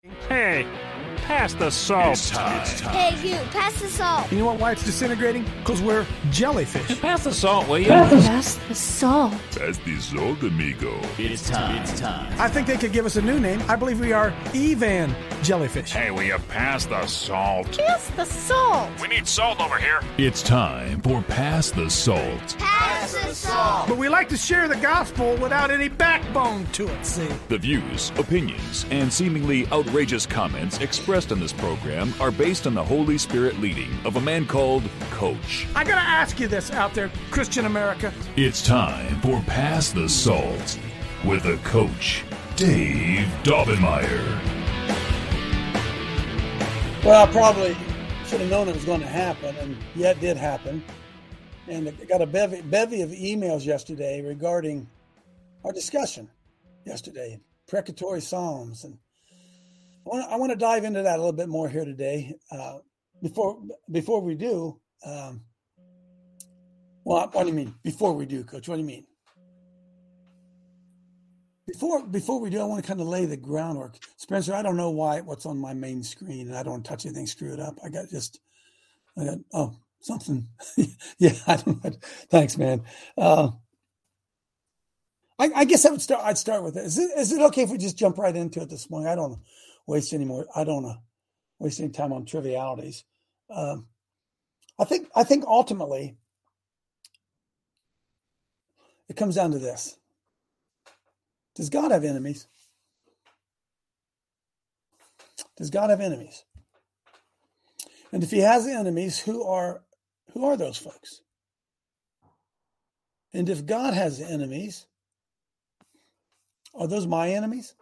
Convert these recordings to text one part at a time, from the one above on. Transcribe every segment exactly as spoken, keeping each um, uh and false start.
Hey, pass the salt. It's time. It's time. Hey, you, pass the salt. You know what, why it's disintegrating? Because we're jellyfish. Pass the salt, will you? Pass the salt. Pass the salt, amigo. It's time. It's time. I think they could give us a new name. I believe we are Evan Jellyfish. Hey, will you pass the salt? Pass the salt. We need salt over here. It's time for Pass the Salt. Pass the salt. But we like to share the gospel without any backbone to it, see? The views, opinions, and seemingly outrageous comments expressed in this program are based on the Holy Spirit leading of a man called Coach. I gotta ask you this out there, Christian America. It's time for Pass the Salt with a coach, Dave Daubenmire. Well, I probably should have known it was going to happen, and yet it did happen. And I got a bevy, bevy of emails yesterday regarding our discussion yesterday, precatory psalms. And I want, to, I want to dive into that a little bit more here today. Uh, before before we do, um, well, what do you mean? Before we do, Coach, what do you mean? Before before we do, I want to kind of lay the groundwork. Spencer, I don't know why what's on my main screen, and I don't touch anything screwed up. I got just, I got, oh, something. yeah, I don't know. Thanks, man. Uh, I, I guess I would start. I'd start with it. Is it is it okay if we just jump right into it this morning? I don't waste any more. I don't uh, waste any time on trivialities. Um, I think I think ultimately it comes down to this. Does God have enemies? Does God have enemies? And if he has enemies, who are who are those folks? And if God has enemies, are those my enemies?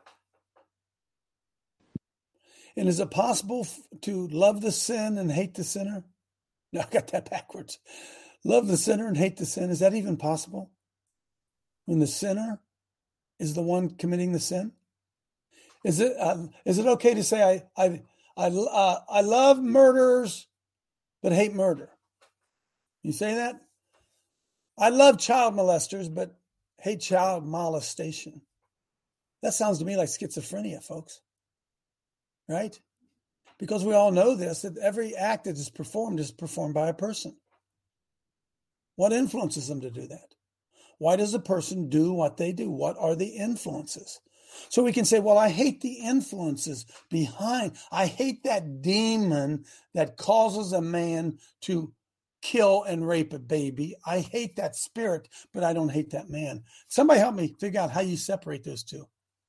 And is it possible to love the sin and hate the sinner? No, I got that backwards. Love the sinner and hate the sin. Is that even possible? When the sinner is the one committing the sin? Is it uh, is it okay to say I I I uh, I love murderers but hate murder? You say that? I love child molesters but hate child molestation. That sounds to me like schizophrenia, folks. Right? Because we all know this, that every act that is performed is performed by a person. What influences them to do that? Why does a person do what they do? What are the influences? So we can say, well, I hate the influences behind. I hate that demon that causes a man to kill and rape a baby. I hate that spirit, but I don't hate that man. Somebody help me figure out how you separate those two.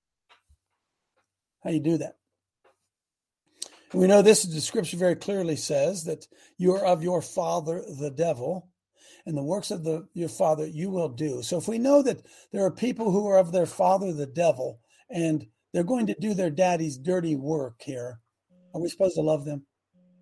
How you do that. And we know this, the scripture very clearly says that you are of your father, the devil, and the works of the your father you will do. So if we know that there are people who are of their father, the devil, and they're going to do their daddy's dirty work here, are we supposed to love them?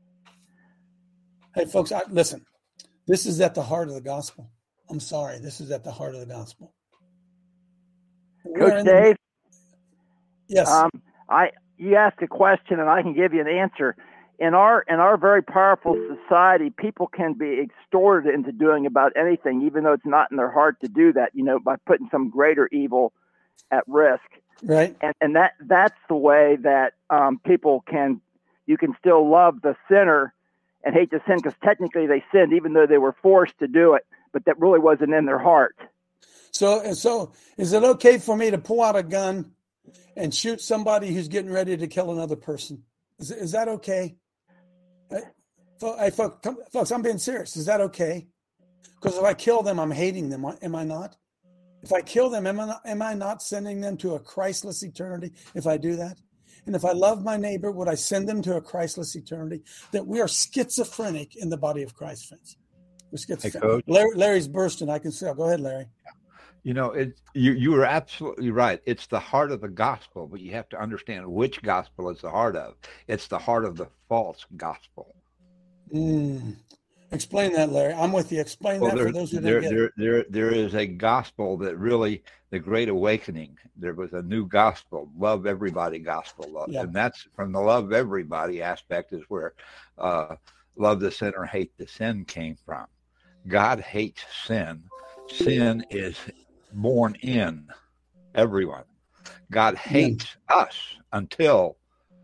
Hey, folks, I, listen, this is at the heart of the gospel. I'm sorry, this is at the heart of the gospel. Coach Dave? The, yes. Um, I you ask a question and I can give you an answer. In our in our very powerful society, people can be extorted into doing about anything, even though it's not in their heart to do that, you know, by putting some greater evil at risk. Right. And and that that's the way that um, people can, you can still love the sinner and hate the sin, because technically they sinned, even though they were forced to do it, but that really wasn't in their heart. So, so is it okay for me to pull out a gun and shoot somebody who's getting ready to kill another person? Is, is that okay? Hey, folks, I'm being serious. Is that okay? Because if I kill them, I'm hating them. Am I not? If I kill them, am I not, am I not sending them to a Christless eternity if I do that? And if I love my neighbor, would I send them to a Christless eternity? That we are schizophrenic in the body of Christ, friends. We're schizophrenic. Hey, Larry, Larry's bursting. I can see. Go ahead, Larry. You know, it, you you are absolutely right. It's the heart of the gospel, but you have to understand which gospel it's the heart of. It's the heart of the false gospel. Mm. Explain that, Larry. I'm with you. Explain well, that there, for those who there, don't get there, it. There, there is a gospel that really, the Great Awakening, there was a new gospel, love everybody gospel. Love. Yeah. And that's from the love everybody aspect is where uh, love the sinner, hate the sin came from. God hates sin. Sin is born in everyone. God hates yeah. us until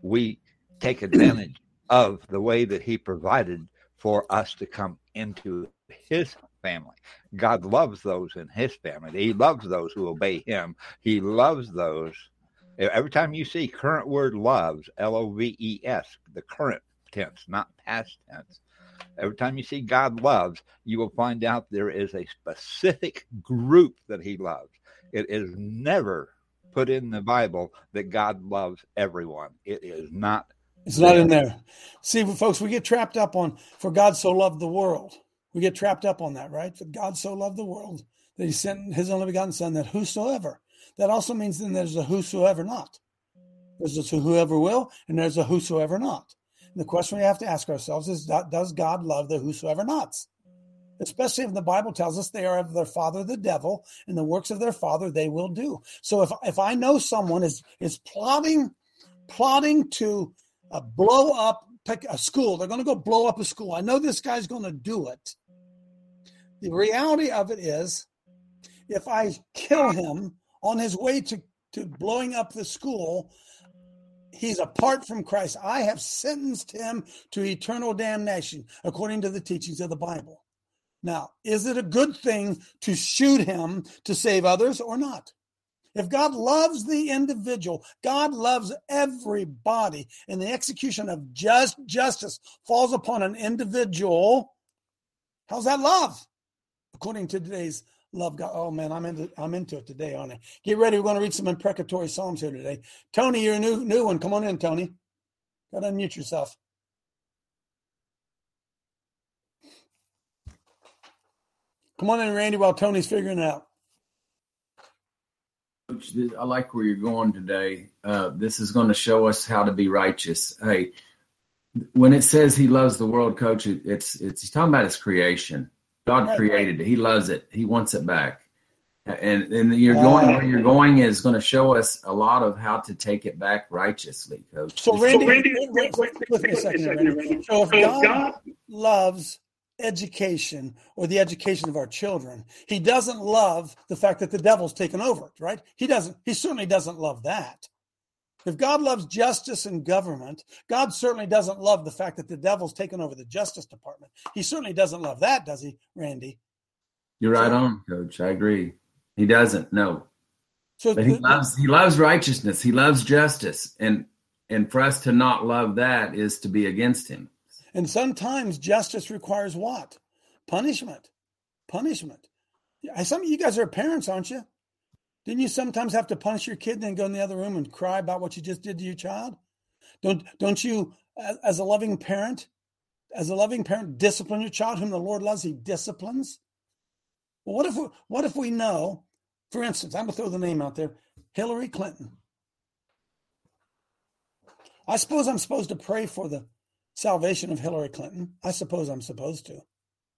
we take advantage of the way that he provided for us to come into his family. God loves those in his family. He loves those who obey him. He loves those. Every time you see current word loves, L O V E S, the current tense, not past tense. Every time you see God loves, you will find out there is a specific group that he loves. It is never put in the Bible that God loves everyone. It is not. It's not in there. See, folks, we get trapped up on, for God so loved the world. We get trapped up on that, right? For God so loved the world that he sent his only begotten son, that whosoever. That also means then there's a whosoever not. There's a whoever will, and there's a whosoever not. And the question we have to ask ourselves is, does God love the whosoever nots? Especially if the Bible tells us they are of their father, the devil, and the works of their father they will do. So if if I know someone is is plotting, plotting to uh, blow up a school, they're going to go blow up a school. I know this guy's going to do it. The reality of it is, if I kill him on his way to, to blowing up the school, he's apart from Christ. I have sentenced him to eternal damnation, according to the teachings of the Bible. Now, is it a good thing to shoot him to save others or not? If God loves the individual, God loves everybody, and the execution of just justice falls upon an individual, how's that love? According to today's love God. Oh man, I'm into I'm into it today, aren't I? Get ready. We're going to read some imprecatory psalms here today. Tony, you're a new new one. Come on in, Tony. Got to unmute yourself. Come on in, Randy, while Tony's figuring it out. Coach, I like where you're going today. Uh, this is going to show us how to be righteous. Hey, when it says he loves the world, Coach, it, it's it's he's talking about his creation. God right, created right. it. He loves it. He wants it back. And and you're going where you're going is going to show us a lot of how to take it back righteously, Coach. So Randy, so Randy wait, wait, wait, wait a second, Randy. So if God loves education or the education of our children, he doesn't love the fact that the devil's taken over it, right? He doesn't. He certainly doesn't love that. If God loves justice and government, God certainly doesn't love the fact that the devil's taken over the Justice Department. He certainly doesn't love that, does he, Randy? You're right so, on, Coach. I agree. He doesn't, no. So but he loves he loves righteousness. He loves justice. And and for us to not love that is to be against him. And sometimes justice requires what? Punishment. Punishment. Some of you guys are parents, aren't you? Didn't you sometimes have to punish your kid and then go in the other room and cry about what you just did to your child? Don't don't you, as a loving parent, as a loving parent, discipline your child whom the Lord loves? He disciplines. Well, what if we, what if we know, for instance, I'm going to throw the name out there, Hillary Clinton. I suppose I'm supposed to pray for the salvation of Hillary Clinton. I suppose I'm supposed to.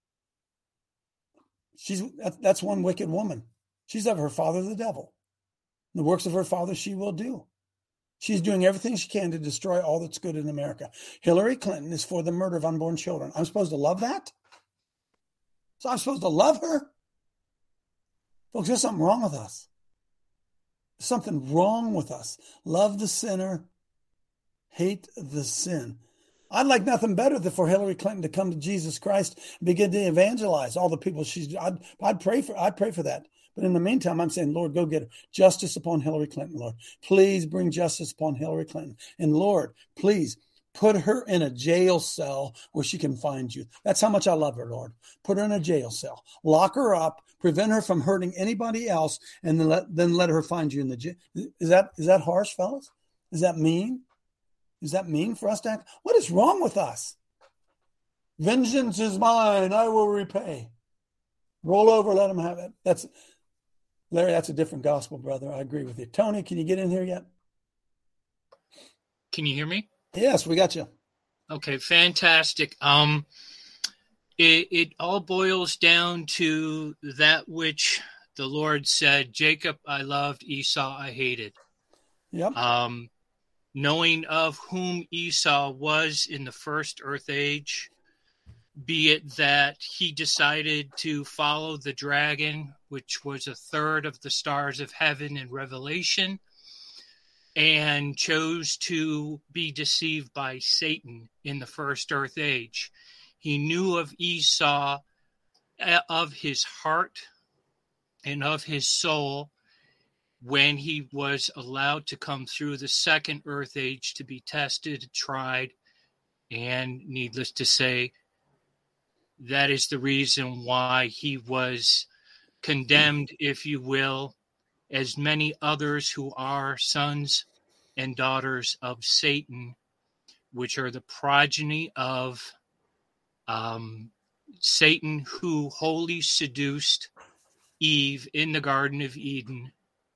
She's that's one wicked woman. She's of her father, the devil. The works of her father she will do. She's doing everything she can to destroy all that's good in America. Hillary Clinton is for the murder of unborn children. I'm supposed to love that? So I'm supposed to love her? Folks, there's something wrong with us. There's something wrong with us. Love the sinner, hate the sin. I'd like nothing better than for Hillary Clinton to come to Jesus Christ and begin to evangelize all the people she's. I'd, I'd pray for. I'd pray for that. But in the meantime, I'm saying, Lord, go get her. Justice upon Hillary Clinton, Lord. Please bring justice upon Hillary Clinton. And Lord, please put her in a jail cell where she can find you. That's how much I love her, Lord. Put her in a jail cell. Lock her up. Prevent her from hurting anybody else. And then let, then let her find you in the jail. Is that, is that harsh, fellas? Is that mean? Is that mean for us to act? What is wrong with us? Vengeance is mine. I will repay. Roll over. Let them have it. That's... Larry, that's a different gospel, brother. I agree with you. Tony, can you get in here yet? Can you hear me? Yes, we got you. Okay, fantastic. Um, it, it all boils down to that which the Lord said, Jacob I loved, Esau I hated. Yep. Um, knowing of whom Esau was in the first earth age, be it that he decided to follow the dragon, which was a third of the stars of heaven in Revelation, and chose to be deceived by Satan in the first earth age. He knew of Esau, of his heart and of his soul, when he was allowed to come through the second earth age to be tested, tried, and needless to say, that is the reason why he was condemned, if you will, as many others who are sons and daughters of Satan, which are the progeny of um, Satan, who wholly seduced Eve in the Garden of Eden,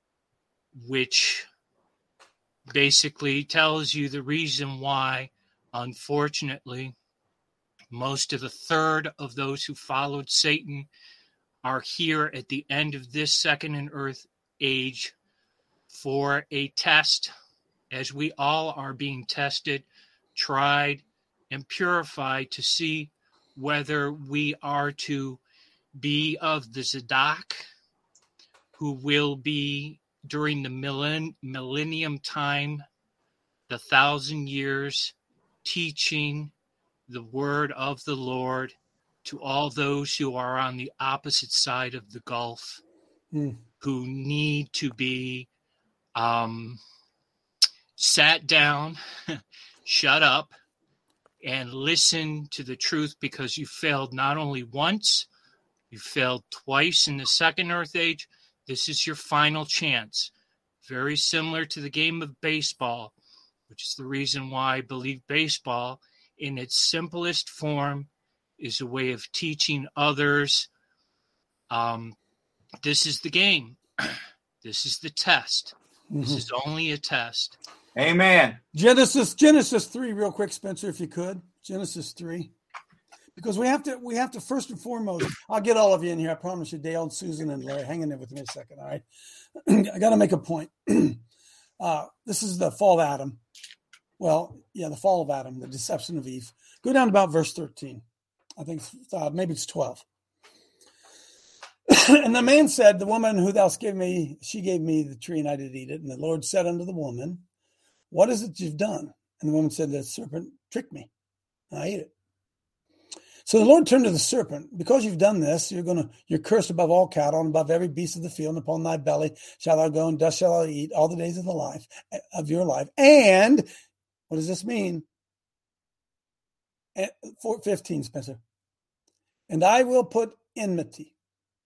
which basically tells you the reason why, unfortunately, most of the third of those who followed Satan are here at the end of this second and earth age for a test, as we all are being tested, tried, and purified to see whether we are to be of the Zadok, who will be during the millenn- millennium time, the thousand years, teaching the word of the Lord to all those who are on the opposite side of the gulf, mm. who need to be um, sat down, shut up, and listen to the truth, because you failed not only once, you failed twice in the second earth age. This is your final chance. Very similar to the game of baseball, which is the reason why I believe baseball, in its simplest form, is a way of teaching others. Um, this is the game. This is the test. Mm-hmm. This is only a test. Amen. Genesis, Genesis three, real quick, Spencer, if you could. Genesis three. Because we have to, we have to first and foremost, I'll get all of you in here. I promise you, Dale and Susan and Larry, hang in there with me a second. All right. I got to make a point. uh, this is the fall of Adam. Well, yeah, the fall of Adam, the deception of Eve. Go down to about verse thirteen. I think uh, maybe it's twelve. And the man said, the woman who thou gave me, she gave me the tree and I did eat it. And the Lord said unto the woman, what is it you've done? And the woman said, the serpent tricked me. And I ate it. So the Lord turned to the serpent, because you've done this, you're going to, you're cursed above all cattle and above every beast of the field, and upon thy belly shalt thou go, and dust shalt thou eat all the days of the life of your life. And what does this mean? four fifteen, Spencer. And I will put enmity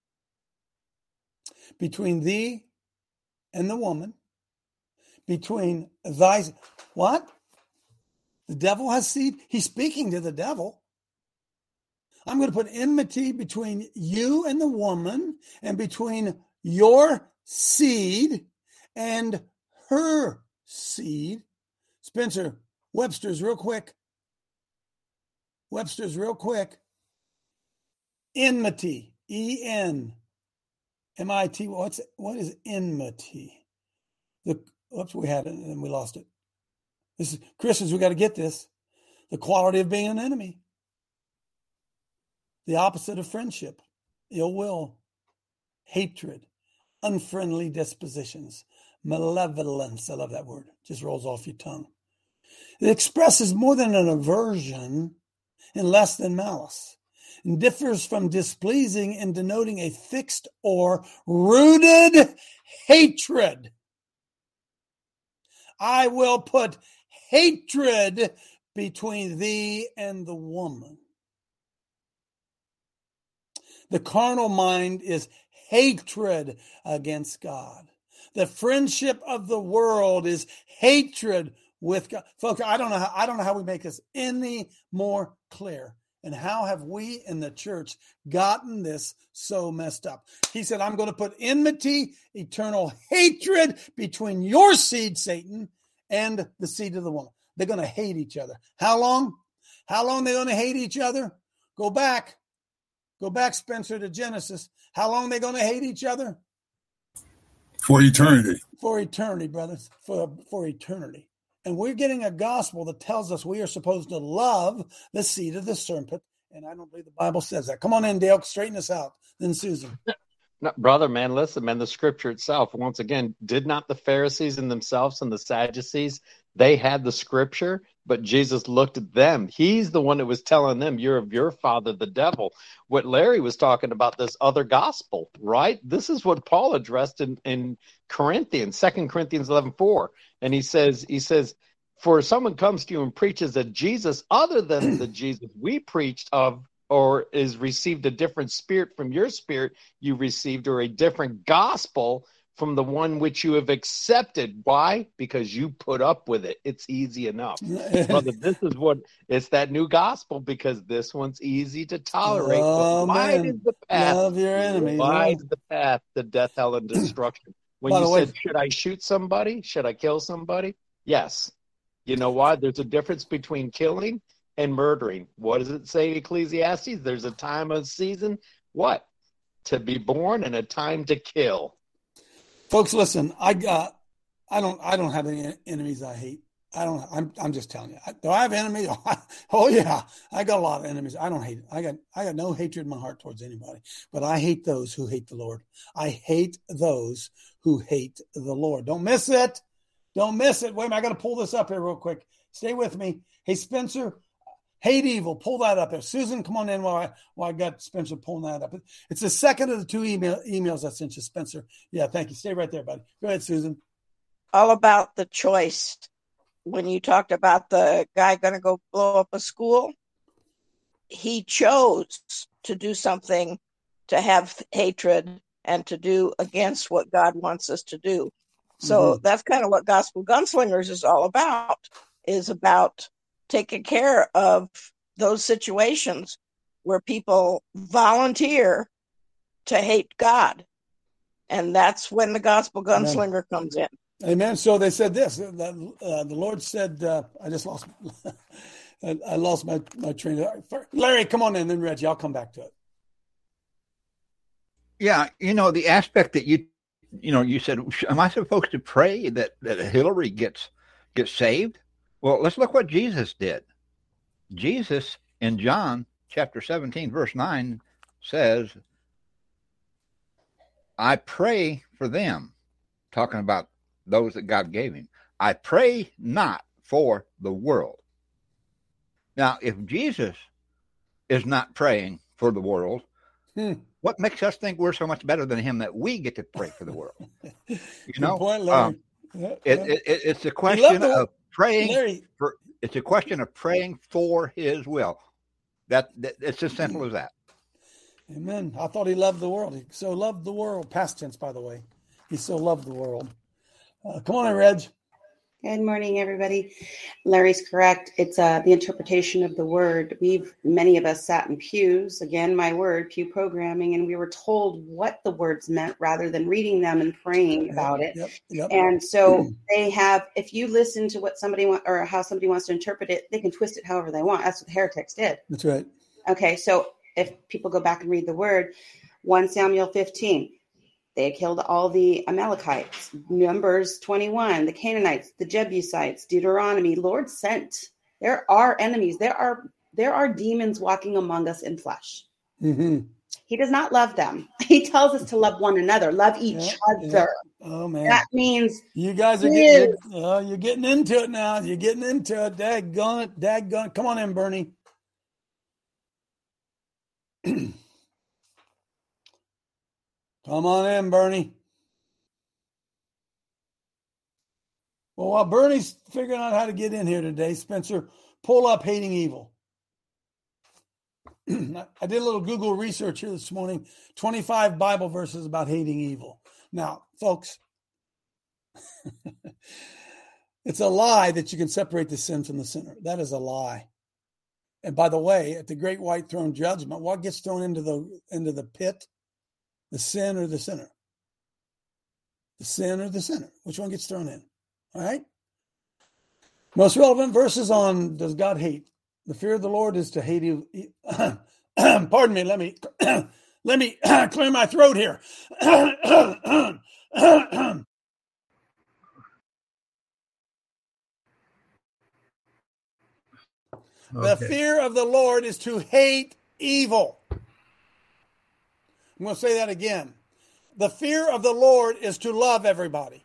between thee and the woman, between thy, what? The devil has seed? He's speaking to the devil. I'm going to put enmity between you and the woman, and between your seed and her seed. Spencer, Webster's real quick. Webster's real quick. Enmity, E N M I T. What's what is enmity? The oops, we had it and we lost it. This is Christians. We got to get this. The quality of being an enemy. The opposite of friendship, ill will, hatred, unfriendly dispositions, malevolence. I love that word. Just rolls off your tongue. It expresses more than an aversion and less than malice, and differs from displeasing in denoting a fixed or rooted hatred. I will put hatred between thee and the woman. The carnal mind is hatred against God. The friendship of the world is hatred with God. Folks, I don't know how, I don't know how we make this any more clear. And how have we in the church gotten this so messed up? He said, I'm going to put enmity, eternal hatred between your seed, Satan, and the seed of the woman. They're going to hate each other. How long? How long are they going to hate each other? Go back. Go back, Spencer, to Genesis. How long are they going to hate each other? For eternity. For eternity, brothers. For, for eternity. And we're getting a gospel that tells us we are supposed to love the seed of the serpent. And I don't believe the Bible says that. Come on in, Dale. Straighten us out. Then Susan. No, brother, man, listen, man, the scripture itself, once again, did not the Pharisees and themselves and the Sadducees, they had the scripture, but Jesus looked at them. He's the one that was telling them, you're of your father, the devil. What Larry was talking about, this other gospel, right? This is what Paul addressed in, in Corinthians, Second Corinthians eleven four. And he says, he says, for if someone comes to you and preaches a Jesus other than the Jesus we preached of, or is received a different spirit from your spirit you received, or a different gospel from the one which you have accepted. Why? Because you put up with it. It's easy enough. Brother, this is what, it's that new gospel, because this one's easy to tolerate. Oh, but wide man. is the path. Love your enemies. Wide is the path to death, hell, and destruction. When By you the way- said, should I shoot somebody? Should I kill somebody? Yes. You know why? There's a difference between killing and murdering. What does it say in Ecclesiastes? There's a time, a season, what? To be born, and a time to kill. Folks, listen, I got, I don't, I don't have any enemies I hate. I don't, I'm, I'm just telling you. I, do I have enemies? Oh yeah, I got a lot of enemies. I don't hate it. I got, I got no hatred in my heart towards anybody, but I hate those who hate the Lord. I hate those who hate the Lord. Don't miss it. Don't miss it. Wait a minute, I got to pull this up here real quick. Stay with me. Hey, Spencer, hate evil. Pull that up there. Susan, come on in while I, while I got Spencer pulling that up. It's the second of the two email, emails I sent you, Spencer. Yeah, thank you. Stay right there, buddy. Go ahead, Susan. All about the choice. When you talked about the guy going to go blow up a school, he chose to do something, to have hatred and to do against what God wants us to do. So mm-hmm. that's kind of what Gospel Gunslingers is all about, is about taking care of those situations where people volunteer to hate God. And that's when the Gospel Gunslinger Amen. Comes in. Amen. So they said this, uh, the Lord said, uh, I just lost, I, I lost my, my train. Larry, come on in, then Reggie, I'll come back to it. Yeah. You know, the aspect that you, you know, you said, am I supposed to pray that, that Hillary gets, gets saved? Well, let's look what Jesus did. Jesus in John chapter seventeen, verse nine says, I pray for them, talking about those that God gave him. I pray not for the world. Now, if Jesus is not praying for the world, hmm. what makes us think we're so much better than him that we get to pray for the world? You know, point, um, yeah, it, yeah. It, it, it's a question the, of praying Larry. for. It's a question of praying for his will. That, that it's as simple as that. Amen. I thought he loved the world. He so loved the world. Past tense, by the way. He so loved the world. Uh, come on in, Reg. Good morning, everybody. Larry's correct. It's uh, the interpretation of the word. We've, many of us sat in pews, again, my word, pew programming, and we were told what the words meant rather than reading them and praying yep, about it. Yep, yep. And so they have, if you listen to what somebody wants or how somebody wants to interpret it, they can twist it however they want. That's what the heretics did. That's right. Okay, so if people go back and read the word, First Samuel fifteen, they killed all the Amalekites. Numbers twenty-one, the Canaanites, the Jebusites, Deuteronomy. Lord sent. There are enemies. There are there are demons walking among us in flesh. Mm-hmm. He does not love them. He tells us to love one another, love each yeah, other. Yeah. Oh man, that means you guys are getting uh, you're getting into it now. You're getting into it. Daggone it, daggone. Come on in, Bernie. Come on in, Bernie. Well, while Bernie's figuring out how to get in here today, Spencer, pull up Hating Evil. I did a little Google research here this morning, twenty-five Bible verses about hating evil. Now, folks, it's a lie that you can separate the sin from the sinner. That is a lie. And by the way, at the great white throne judgment, what gets thrown into the into the pit? The sin or the sinner? The sin or the sinner? Which one gets thrown in? All right. Most relevant verses on does God hate? The fear of the Lord is to hate you. Pardon me. Let me let me clear my throat here. The okay. fear of the Lord is to hate evil. I'm going to say that again. the fear of the Lord is to love everybody.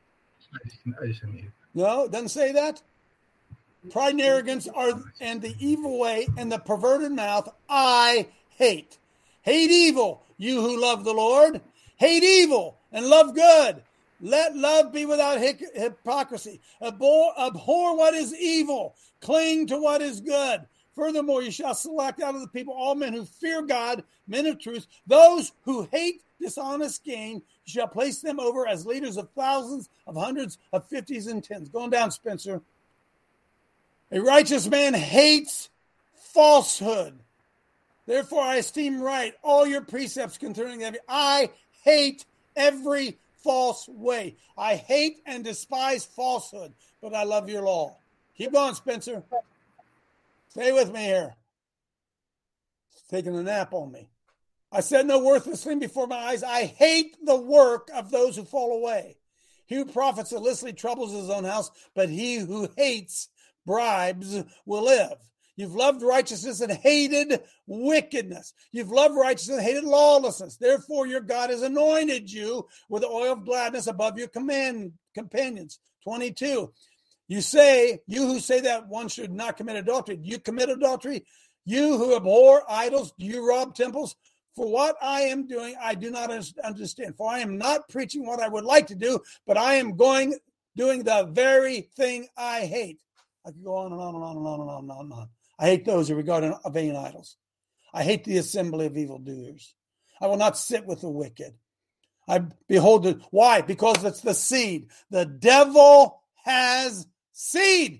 No, it doesn't say that. Pride and arrogance are and the evil way and the perverted mouth I hate. Hate evil, you who love the Lord. Hate evil and love good. Let love be without hypocrisy. Abhor, abhor what is evil. Cling to what is good. Furthermore, you shall select out of the people all men who fear God, men of truth. Those who hate dishonest gain, you shall place them over as leaders of thousands, of hundreds, of fifties, and tens. Going down, Spencer. A righteous man hates falsehood. Therefore, I esteem right all your precepts concerning them. I hate every false way. I hate and despise falsehood, but I love your law. Keep going, Spencer. Stay with me here. It's taking a nap on me. I said no worthless thing before my eyes. I hate the work of those who fall away. He who profits illicitly troubles his own house, but he who hates bribes will live. You've loved righteousness and hated wickedness. You've loved righteousness and hated lawlessness. Therefore, your God has anointed you with the oil of gladness above your command, companions. twenty-two. You say, you who say that one should not commit adultery, do you commit adultery? You who abhor idols, do you rob temples? For what I am doing, I do not understand. For I am not preaching what I would like to do, but I am going, doing the very thing I hate. I could go on and on and on and on and on and on and on. I hate those who regard vain idols. I hate the assembly of evildoers. I will not sit with the wicked. I behold it. Why? Because it's the seed. The devil has seed.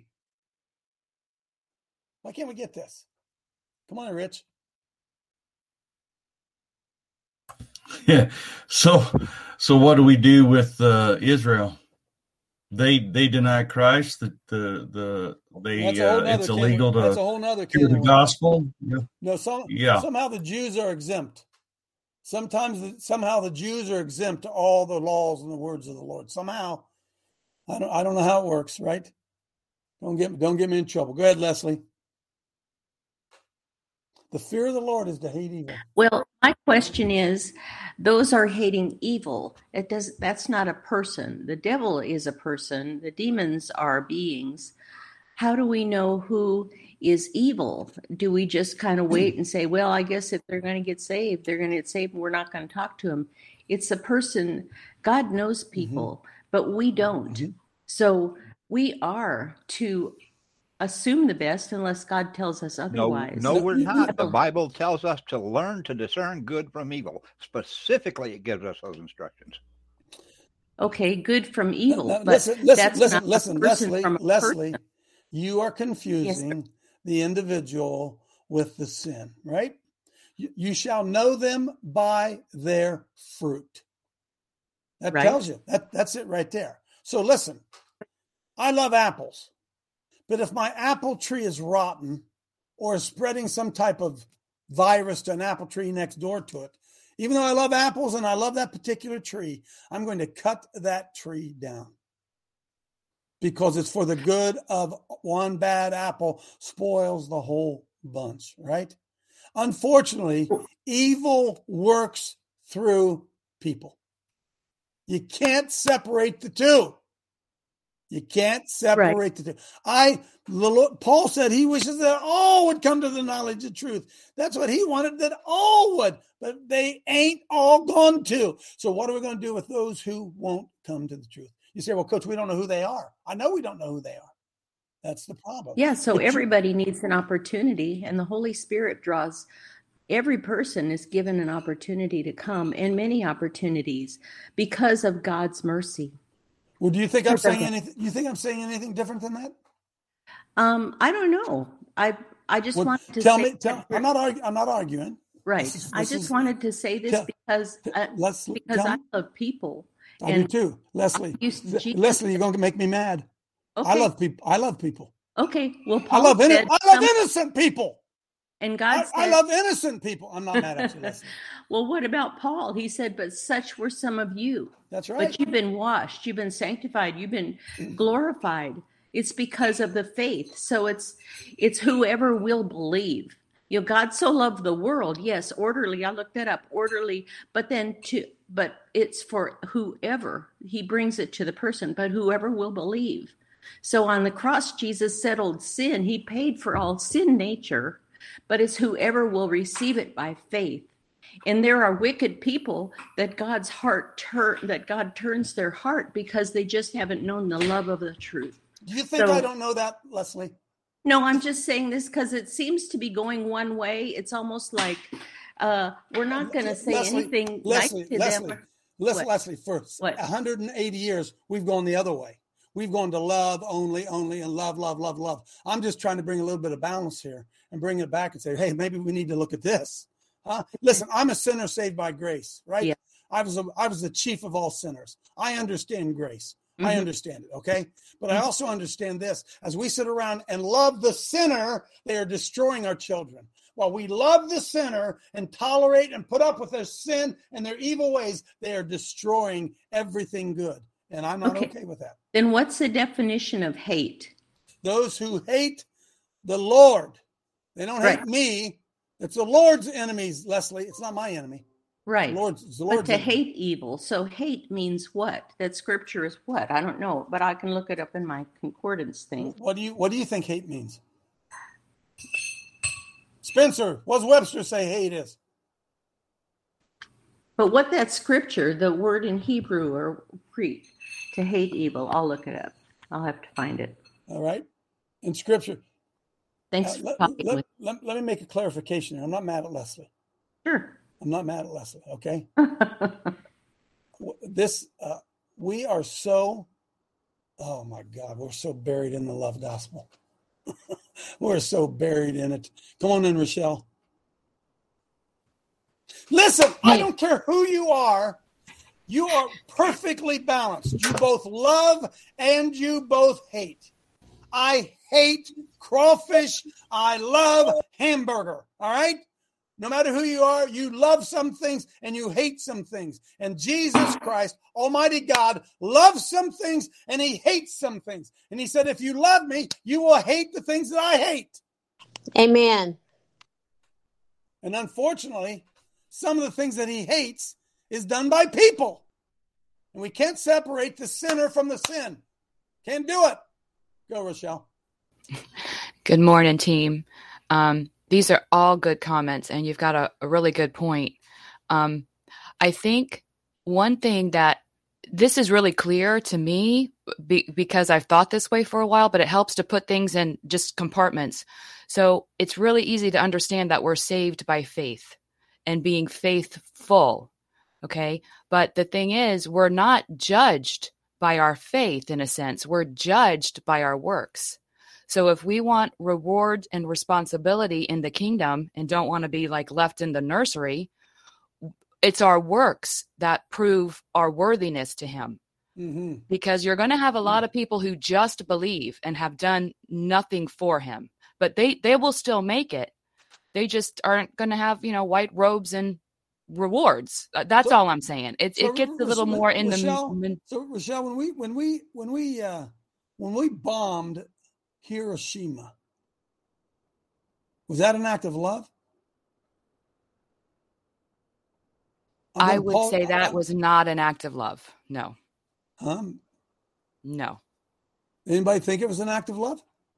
Why can't we get this? Come on, Rich. Yeah. So, so what do we do with uh, Israel? They they deny Christ. That the the they uh, it's illegal to that's a whole nother hear the gospel. Yeah. No, some yeah. somehow the Jews are exempt. Sometimes the, somehow the Jews are exempt to all the laws and the words of the Lord. Somehow, I don't I don't know how it works. Right? Don't get don't get me in trouble. Go ahead, Leslie. The fear of the Lord is to hate evil. Well, my question is, those are hating evil. It does. That's not a person. The devil is a person. The demons are beings. How do we know who is evil? Do we just kind of wait and say, well, I guess if they're going to get saved, they're going to get saved, and we're not going to talk to them? It's a person. God knows people, mm-hmm. but we don't. Mm-hmm. So we are to assume the best unless God tells us otherwise. No, no, we're not. The Bible tells us to learn to discern good from evil. Specifically, it gives us those instructions. Okay, good from evil. Now, but listen, listen, that's listen, not listen, Leslie, Leslie, person. You are confusing yes, the individual with the sin, right? You, you shall know them by their fruit. That right. tells you. That, that's it right there. So listen, I love apples. But if my apple tree is rotten or is spreading some type of virus to an apple tree next door to it, even though I love apples and I love that particular tree, I'm going to cut that tree down because it's for the good of one bad apple spoils the whole bunch, right? Unfortunately, evil works through people. You can't separate the two. You can't separate right. the two. I, Paul said he wishes that all would come to the knowledge of truth. That's what he wanted, that all would, but they ain't all gone to. So what are we going to do with those who won't come to the truth? You say, well, Coach, we don't know who they are. I know we don't know who they are. That's the problem. Yeah, so but everybody you, needs an opportunity, and the Holy Spirit draws. Every person is given an opportunity to come, and many opportunities because of God's mercy. Well, do you think I'm saying anything? You think I'm saying anything different than that? Um, I don't know. I I just well, wanted to tell say me. Tell, I'm not. Argue, I'm not arguing. Right. This is, this I just is, wanted to say this tell, because uh, Leslie, because I love people. I and do too, Leslie. Leslie, you're going to make me mad. Okay. I love people. I love people. Okay. Well, Paul I love said in, I love some, innocent people. And God I, said, I love innocent people. I'm not mad at you, Leslie. Well, what about Paul? He said, but such were some of you. That's right. But you've been washed, you've been sanctified, you've been glorified. It's because of the faith. So it's it's whoever will believe. You know, God so loved the world. Yes, orderly. I looked that up. Orderly. But then to but it's for whoever. He brings it to the person, but whoever will believe. So on the cross, Jesus settled sin. He paid for all sin nature, but it's whoever will receive it by faith. And there are wicked people that God's heart turn that God turns their heart because they just haven't known the love of the truth. Do you think So- I don't know that, Leslie? No, I'm just saying this because it seems to be going one way. It's almost like uh, we're not going to say Leslie, anything Leslie, nice to Leslie, them. Leslie, What? Leslie, for What? one hundred eighty years, we've gone the other way. We've gone to love only, only, and love, love, love, love. I'm just trying to bring a little bit of balance here and bring it back and say, hey, maybe we need to look at this. Huh? Listen, I'm a sinner saved by grace, right? Yeah. I was a, I was the chief of all sinners. I understand grace. I Mhm. understand it, okay? But I also understand this. As we sit around and love the sinner, they are destroying our children. While we love the sinner and tolerate and put up with their sin and their evil ways, they are destroying everything good. And I'm not Okay. okay with that. Then what's the definition of hate? Those who hate the Lord, they don't hate Right. me. It's the Lord's enemies, Leslie. It's not my enemy. Right. The Lord's, it's the But Lord's to enemy. hate evil. So hate means what? That scripture is what? I don't know, but I can look it up in my concordance thing. What do you What do you think hate means? Spencer, what does Webster say hate is? But what that scripture, the word in Hebrew or Greek, to hate evil, I'll look it up. I'll have to find it. All right. In Scripture. Thanks Uh, for let, talking let, with let, let me make a clarification here. I'm not mad at Leslie. Sure. I'm not mad at Leslie, okay? this, uh, we are so, oh my God, we're so buried in the love gospel. We're so buried in it. Come on in, Rochelle. Listen, I don't care who you are. You are perfectly balanced. You both love and you both hate. I hate crawfish. I love hamburger. All right? No matter who you are, you love some things and you hate some things. And Jesus Christ, Almighty God, loves some things and he hates some things. And he said, if you love me, you will hate the things that I hate. Amen. And unfortunately, some of the things that he hates is done by people. And we can't separate the sinner from the sin. Can't do it. Go, Rochelle. Good morning, team. Um, these are all good comments, and you've got a, a really good point. Um, I think one thing that this is really clear to me be, because I've thought this way for a while, but it helps to put things in just compartments. So it's really easy to understand that we're saved by faith and being faithful. Okay. But the thing is, we're not judged by our faith in a sense. We're judged by our works. So if we want reward and responsibility in the kingdom and don't want to be like left in the nursery, it's our works that prove our worthiness to him. Mm-hmm. Because you're going to have a lot of people who just believe and have done nothing for him, but they, they will still make it. They just aren't going to have, you know, white robes and rewards. Uh, That's So- all I'm saying. It So, it gets a little Rochelle- more in Rochelle, the. So Rochelle, when we when we when we uh, when we bombed Hiroshima, was that an act of love? I'm I gonna would pause- say that was not an act of love. No, Um, no. anybody think it was an act of love?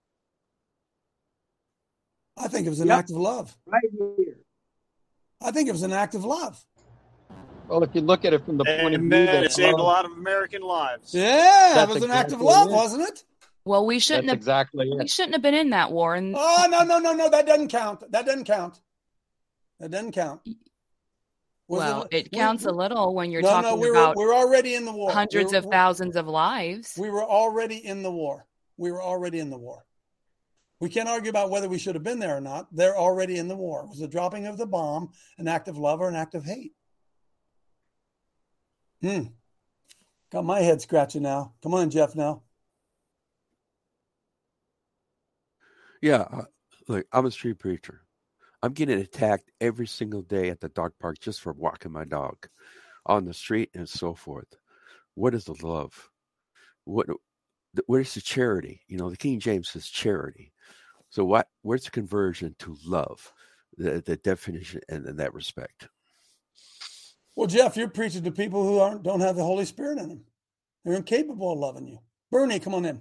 I think it was an Yep. act of love. Right here. I think it was an act of love. Well, if you look at it from the point of view Amen. that It saved a love- lot of American lives. Yeah, that That's was an act of exactly love, it. wasn't it? Well, we shouldn't That's have. exactly We it. shouldn't have been in that war. And Oh no, no, no, no! That doesn't count. That doesn't count. That doesn't count. Was well, it we- counts we- a little when you're no, talking no, we were about we were already in the war. hundreds we were, of thousands of lives. We were already in the war. We were already in the war. We can't argue about whether we should have been there or not. They're already in the war. Was the dropping of the bomb an act of love or an act of hate? Hmm. Got my head scratching now. Come on, Jeff. Now. Yeah, uh, look, I'm a street preacher. I'm getting attacked every single day at the dog park just for walking my dog on the street and so forth. What is the love? What what is the charity? You know, the King James says charity. So what? Where's the conversion to love? The the definition in, in that respect. Well, Jeff, you're preaching to people who aren't don't have the Holy Spirit in them. They're incapable of loving you. Bernie, come on in.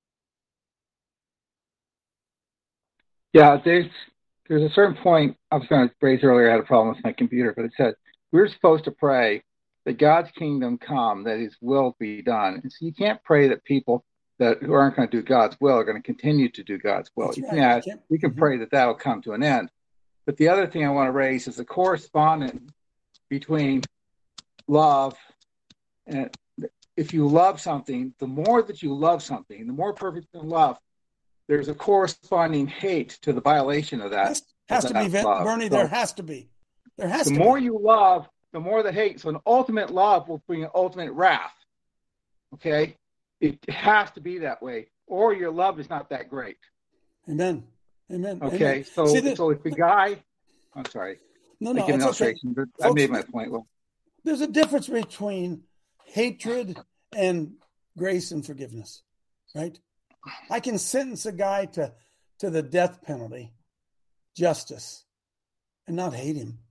Yeah, there's there's a certain point I was going to raise earlier. I had a problem with my computer, but it said we're supposed to pray that God's kingdom come, that His will be done. And so you can't pray that people that who aren't going to do God's will are going to continue to do God's will. You, right. can, you, you can pray that that'll come to an end. But the other thing I want to raise is the correspondence between love and if you love something, the more that you love something, the more perfect in love, there's a corresponding hate to the violation of that. Has, has to be, love. Bernie, so there has to be. There has the to The more be. you love, the more the hate. So an ultimate love will bring an ultimate wrath. Okay? It has to be that way, or your love is not that great. Amen. Amen. Okay, Amen. so See, the, so if the guy, I'm sorry, no, no, I give an illustration, okay. but Folks, I made my point. Well, there's a difference between hatred and grace and forgiveness, right? I can sentence a guy to, to the death penalty, justice, and not hate him.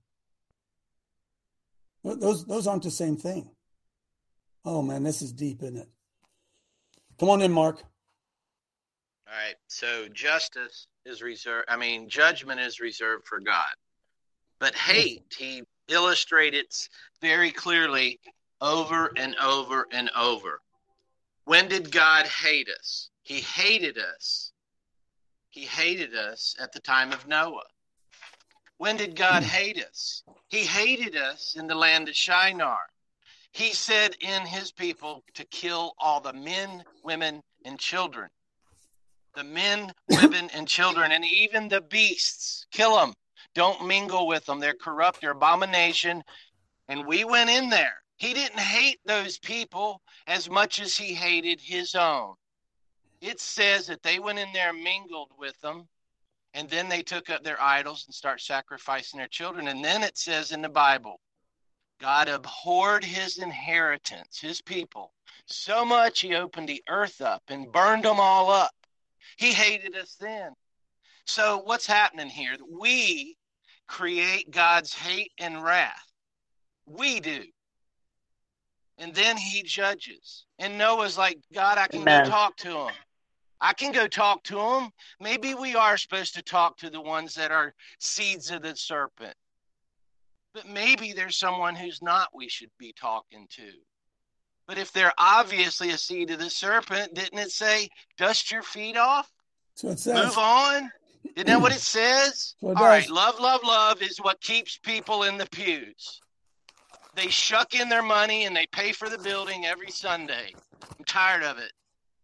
Those those aren't the same thing. Oh man, this is deep, isn't it? Come on in, Mark. All right. So justice is reserved. I mean, judgment is reserved for God. But hate, he illustrated very clearly over and over and over. When did God hate us? He hated us. He hated us at the time of Noah. When did God hate us? He hated us in the land of Shinar. He said in his people to kill all the men, women, and children. The men, women, and children, and even the beasts. Kill them. Don't mingle with them. They're corrupt. They're abomination. And we went in there. He didn't hate those people as much as he hated his own. It says that they went in there and mingled with them, and then they took up their idols and start sacrificing their children. And then it says in the Bible, God abhorred his inheritance, his people, so much he opened the earth up and burned them all up. He hated us then. So what's happening here? We create God's hate and wrath. We do. And then he judges. And Noah's like, God, I can Amen. go talk to him. I can go talk to him. Maybe we are supposed to talk to the ones that are seeds of the serpent. But maybe there's someone who's not we should be talking to. But if they're obviously a seed of the serpent, didn't it say, dust your feet off? So it says. Move on. Isn't that what it says? So it All right, love, love, love is what keeps people in the pews. They shuck in their money and they pay for the building every Sunday. I'm tired of it.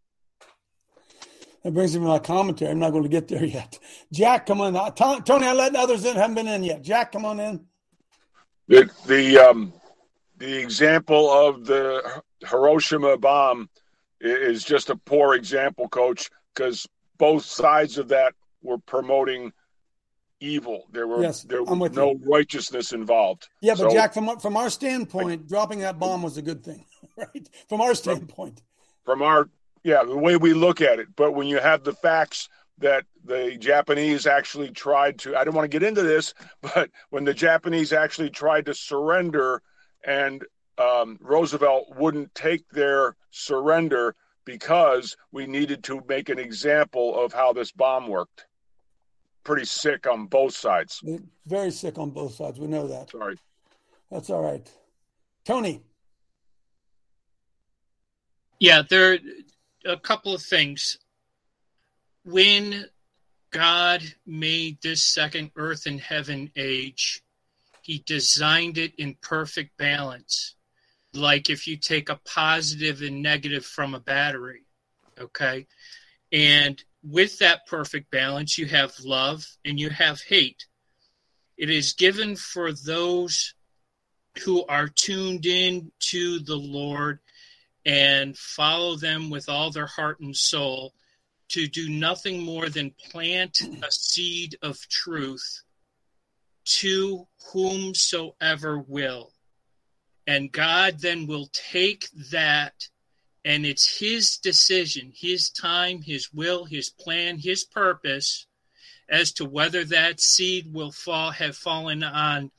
That brings me to my commentary. I'm not going to get there yet. Jack, come on. Tony, I'm letting others in. Haven't been in yet. Jack, come on in. The the um the example of the Hiroshima bomb is just a poor example, Coach, because both sides of that were promoting evil. There were yes, there was no you. righteousness involved. Yeah, but so, Jack, from from our standpoint, I, dropping that bomb was a good thing, right? From our standpoint. From our yeah, the way we look at it. But when you have the facts that the Japanese actually tried to, I don't want to get into this, but when the Japanese actually tried to surrender and um, Roosevelt wouldn't take their surrender because we needed to make an example of how this bomb worked. Pretty sick on both sides. Very sick on both sides. We know that. Sorry. That's all right. Tony. Yeah, there are a couple of things. When God made this second earth and heaven age, he designed it in perfect balance. Like if you take a positive and negative from a battery, okay? And with that perfect balance, you have love and you have hate. It is given for those who are tuned in to the Lord and follow them with all their heart and soul to do nothing more than plant a seed of truth to whomsoever will. And God then will take that, and it's his decision, his time, his will, his plan, his purpose as to whether that seed will fall, have fallen on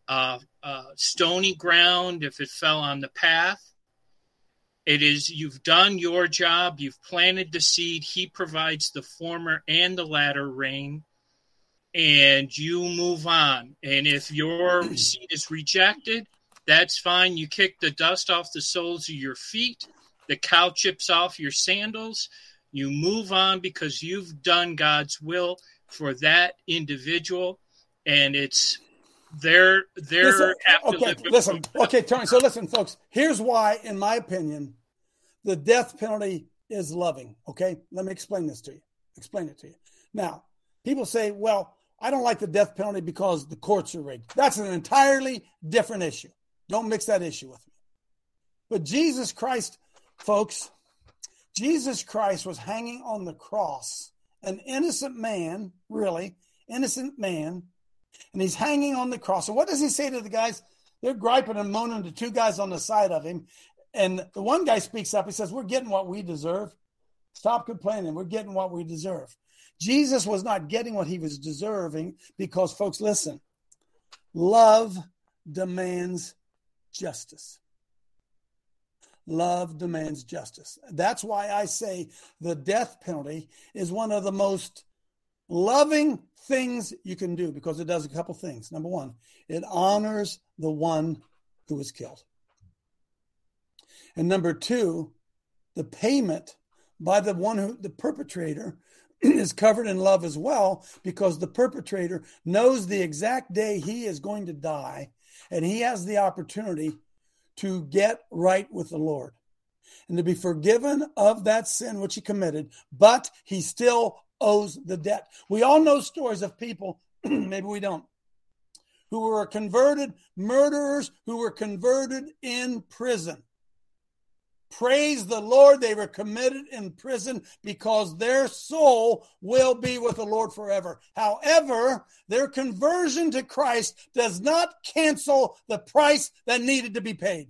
uh, uh, stony ground, if it fell on the path. It is, you've done your job, you've planted the seed, he provides the former and the latter rain, and you move on. And if your seed is rejected, that's fine. You kick the dust off the soles of your feet, the cow chips off your sandals, you move on because you've done God's will for that individual, and it's They're they're listen, have to okay, live listen, okay, Tony. So listen, folks. Here's why, in my opinion, the death penalty is loving. Okay, let me explain this to you. Explain it to you. Now, people say, "Well, I don't like the death penalty because the courts are rigged." That's an entirely different issue. Don't mix that issue with me. But Jesus Christ, folks, Jesus Christ was hanging on the cross, an innocent man, really innocent man. And he's hanging on the cross. And what does he say to the guys? They're griping and moaning to two guys on the side of him. And the one guy speaks up. He says, we're getting what we deserve. Stop complaining. We're getting what we deserve. Jesus was not getting what he was deserving because, folks, listen, love demands justice. Love demands justice. That's why I say the death penalty is one of the most loving things you can do, because it does a couple things. Number one, it honors the one who was killed. And number two, the payment by the one who, the perpetrator, is covered in love as well, because the perpetrator knows the exact day he is going to die, and he has the opportunity to get right with the Lord and to be forgiven of that sin which he committed, but he still owes the debt. We all know stories of people, maybe we don't, who were converted murderers, who were converted in prison. Praise the Lord, they were committed in prison because their soul will be with the Lord forever. However, their conversion to Christ does not cancel the price that needed to be paid.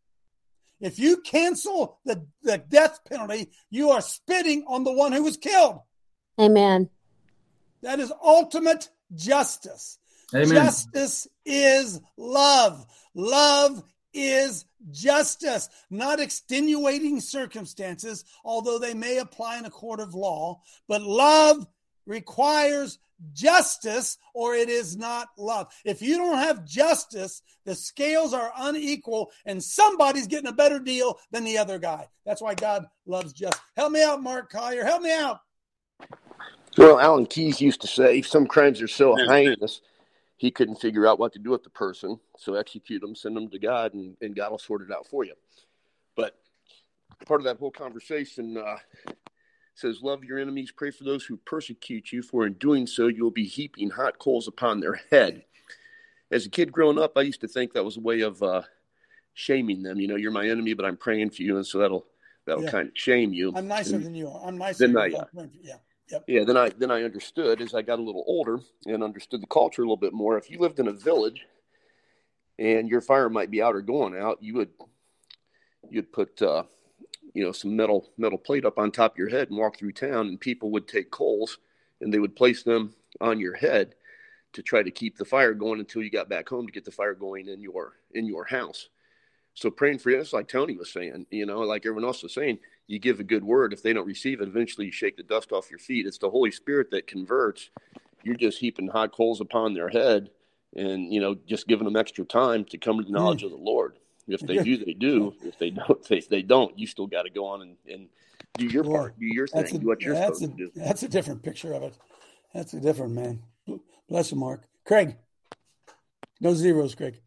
If you cancel the, the death penalty, you are spitting on the one who was killed. Amen. That is ultimate justice. Amen. Justice is love. Love is justice, not extenuating circumstances, although they may apply in a court of law. But love requires justice, or it is not love. If you don't have justice, the scales are unequal, and somebody's getting a better deal than the other guy. That's why God loves justice. Help me out, Mark Collier. Help me out. Well, Alan Keyes used to say some crimes are so heinous he couldn't figure out what to do with the person, so execute them, send them to God, and, and God will sort it out for you. But part of that whole conversation uh, says, love your enemies, pray for those who persecute you, for in doing so you'll be heaping hot coals upon their head. As a kid growing up, I used to think that was a way of uh, shaming them. You know, you're my enemy, but I'm praying for you, and so that'll that'll yeah. kind of shame you. I'm nicer and than you are. I'm nicer than than you are. Yeah. Yep. Yeah, then I then I understood as I got a little older and understood the culture a little bit more. If you lived in a village and your fire might be out or going out, you would you'd put uh, you know some metal metal plate up on top of your head and walk through town, and people would take coals and they would place them on your head to try to keep the fire going until you got back home to get the fire going in your in your house. So praying for you, it's like Tony was saying, you know, like everyone else was saying, you give a good word. If they don't receive it, eventually you shake the dust off your feet. It's the Holy Spirit that converts. You're just heaping hot coals upon their head and, you know, just giving them extra time to come to the knowledge mm. of the Lord. If they do, they do. If they don't, they, they don't. You still got to go on and, and do your yeah. part, do your thing, a, do what you're supposed a, to do. That's a different picture of it. That's a different, man. Bless you, Mark. Craig. No zeros, Craig.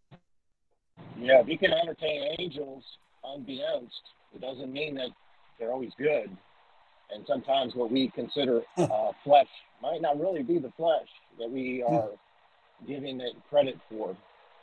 Yeah, if you can entertain angels unbeknownst, it doesn't mean that they're always good. And sometimes what we consider uh, flesh might not really be the flesh that we are giving it credit for.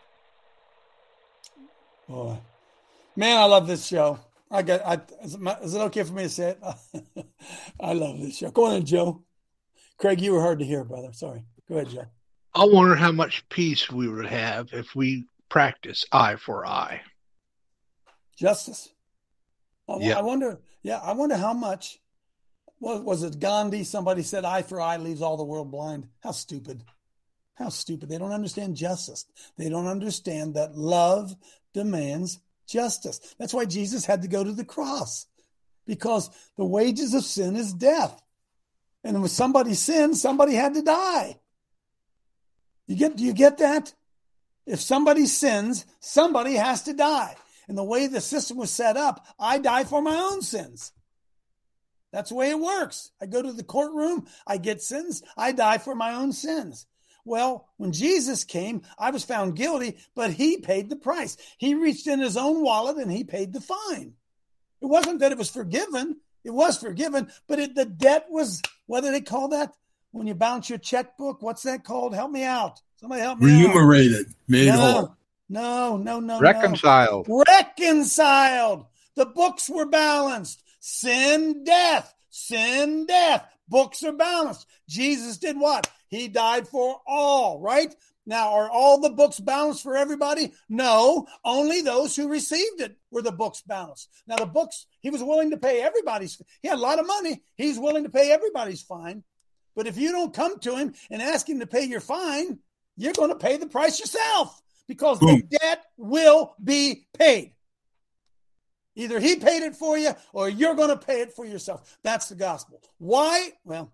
Boy. Man, I love this show. I got. I, is, it, is it okay for me to say it? I love this show. Go on, Joe. Craig, you were hard to hear, brother. Sorry. Go ahead, Joe. I wonder how much peace we would have if we practice eye for eye. Justice. I, yeah. I wonder. Yeah, I wonder how much. Was, was it Gandhi? Somebody said, "Eye for eye leaves all the world blind." How stupid! How stupid. They don't understand justice. They don't understand that love demands justice. That's why Jesus had to go to the cross, because the wages of sin is death. And when somebody sinned, somebody had to die. You get, do you get that? If somebody sins, somebody has to die. And the way the system was set up, I die for my own sins. That's the way it works. I go to the courtroom, I get sentenced, I die for my own sins. Well, when Jesus came, I was found guilty, but he paid the price. He reached in his own wallet and he paid the fine. It wasn't that it was forgiven. It was forgiven, but it, the debt was, what do they call that? When you bounce your checkbook, what's that called? Help me out. Somebody help me out. Remunerated, made no, whole. No, no, no, Reconciled. No. Reconciled. The books were balanced. Sin, death. Sin, death. Books are balanced. Jesus did what? He died for all, right? Now, are all the books balanced for everybody? No, only those who received it were the books balanced. Now, the books, he was willing to pay everybody's. He had a lot of money. He's willing to pay everybody's fine. But if you don't come to him and ask him to pay your fine, you're going to pay the price yourself, because Boom. the debt will be paid. Either he paid it for you or you're going to pay it for yourself. That's the gospel. Why? Well,